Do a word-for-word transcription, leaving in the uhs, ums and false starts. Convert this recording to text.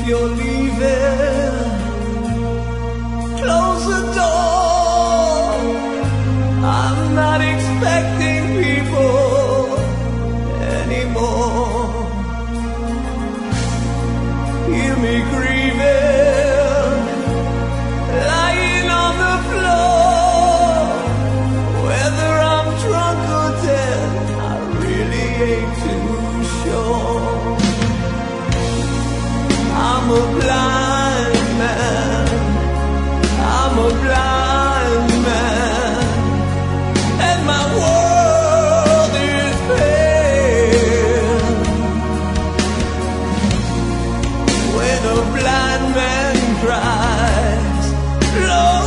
you're leaving, close the door. I'm not expecting people anymore. Hear me grieving, lying on the floor. Whether I'm drunk or dead, I really ain't too sure. I'm a blind man, I'm a blind man, and my world is pale. When a blind man cries, Lord,